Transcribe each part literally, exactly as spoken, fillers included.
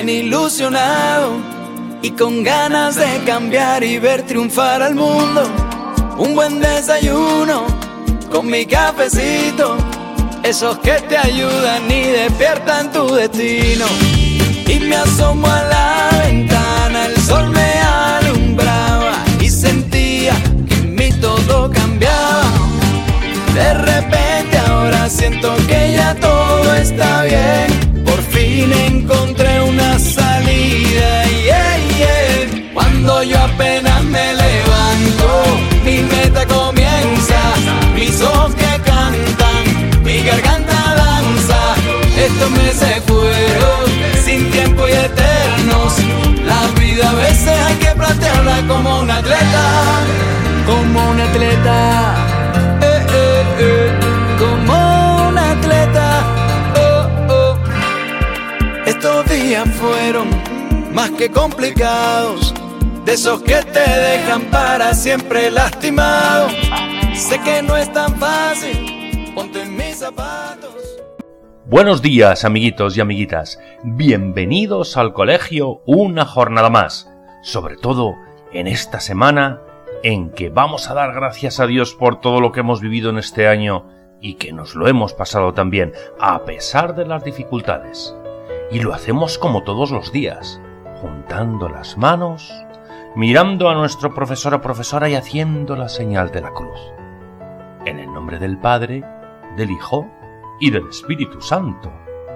bien ilusionado y con ganas de cambiar y ver triunfar al mundo. Un buen desayuno con mi cafecito, esos que te ayudan y despiertan tu destino. Y me asomo a la ventana, el sol me alumbraba y sentía que en mí todo cambiaba. De repente ahora siento que ya todo está bien, por fin encontré una salida. Yeah, yeah. Cuando yo apenas me levanto, mi meta comienza, mis ojos que cantan, mi garganta danza. Estos meses fueron sin tiempo y eternos. La vida a veces hay que plantearla como un atleta, como un atleta, eh, eh, eh, como un atleta. Oh, oh. Estos días fueron más que complicados, de esos que te dejan para siempre lastimado. Sé que no es tan fácil, ponte en mis zapatos. Buenos días, amiguitos y amiguitas. Bienvenidos al colegio una jornada más, sobre todo en esta semana en que vamos a dar gracias a Dios por todo lo que hemos vivido en este año y que nos lo hemos pasado también, a pesar de las dificultades. Y lo hacemos como todos los días, juntando las manos, mirando a nuestro profesor o profesora y haciendo la señal de la cruz. En el nombre del Padre, del Hijo y del Espíritu Santo.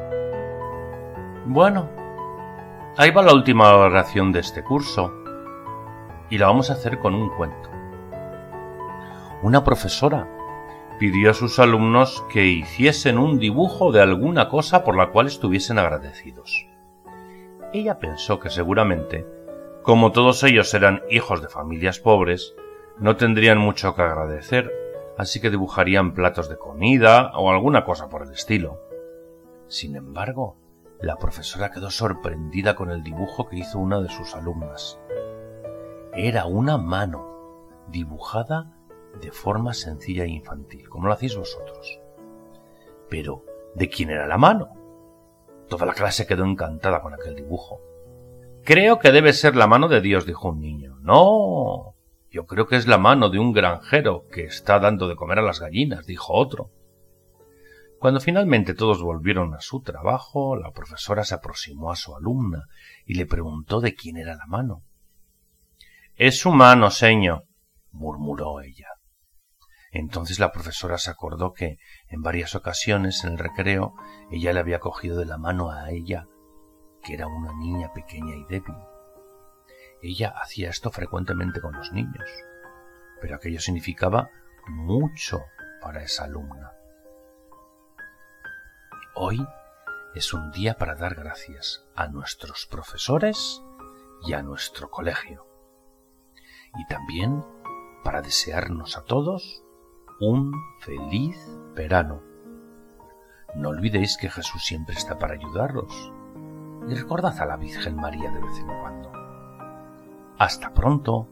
Bueno, ahí va la última oración de este curso y la vamos a hacer con un cuento. Una profesora pidió a sus alumnos que hiciesen un dibujo de alguna cosa por la cual estuviesen agradecidos. Ella pensó que seguramente, como todos ellos eran hijos de familias pobres, no tendrían mucho que agradecer, así que dibujarían platos de comida o alguna cosa por el estilo. Sin embargo, la profesora quedó sorprendida con el dibujo que hizo una de sus alumnas. Era una mano, dibujada de forma sencilla e infantil, como lo hacéis vosotros. Pero, ¿de quién era la mano? Toda la clase quedó encantada con aquel dibujo. Creo que debe ser la mano de Dios, dijo un niño. No, yo creo que es la mano de un granjero que está dando de comer a las gallinas, dijo otro. Cuando finalmente todos volvieron a su trabajo, la profesora se aproximó a su alumna y le preguntó de quién era la mano. Es su mano, señor, murmuró ella. Entonces la profesora se acordó que en varias ocasiones en el recreo ella le había cogido de la mano a ella, que era una niña pequeña y débil. Ella hacía esto frecuentemente con los niños, pero aquello significaba mucho para esa alumna. Hoy es un día para dar gracias a nuestros profesores y a nuestro colegio, y también para desearnos a todos un feliz verano. No olvidéis que Jesús siempre está para ayudaros, y recordad a la Virgen María de vez en cuando. Hasta pronto.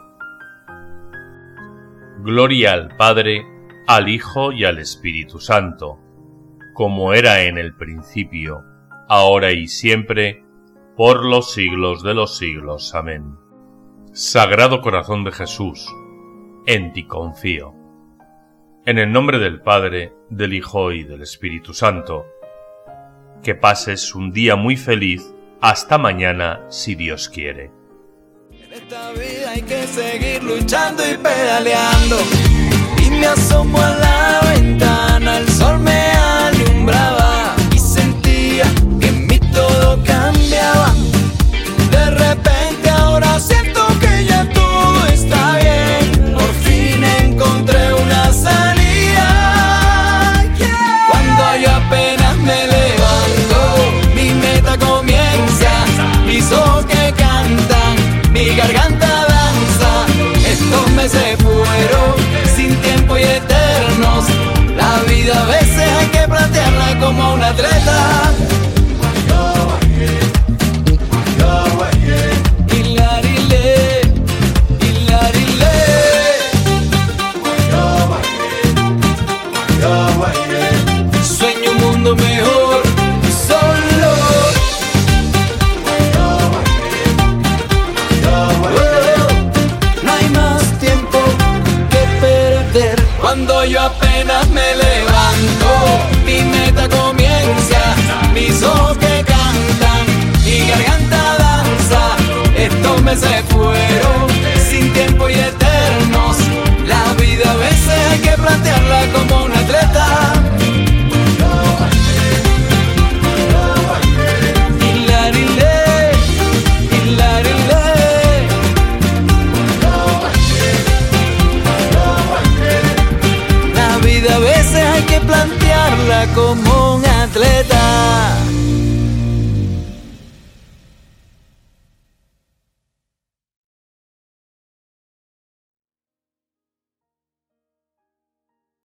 Gloria al Padre, al Hijo y al Espíritu Santo, como era en el principio, ahora y siempre, por los siglos de los siglos. Amén. Sagrado Corazón de Jesús, en ti confío. En el nombre del Padre, del Hijo y del Espíritu Santo. Que pases un día muy feliz. Hasta mañana, si Dios quiere. En esta vida hay que seguir luchando y pedaleando. Y me asomo a la ventana, el sol me alumbraba y sentía que en mí todo cambiaba. De repente ahora siento que ya todo está bien, por fin encontré una salida. Yeah. Cuando yo apenas me levanto, mi meta comienza, mis ojos que cantan, mi garganta danza. Estos meses fueron sin tiempo y eternos. La vida a veces hay que plantearla como un atleta. Sueño un mundo mejor, solo apenas me levanto, mi meta comienza, mis ojos que cantan, mi garganta danza, esto me se fue.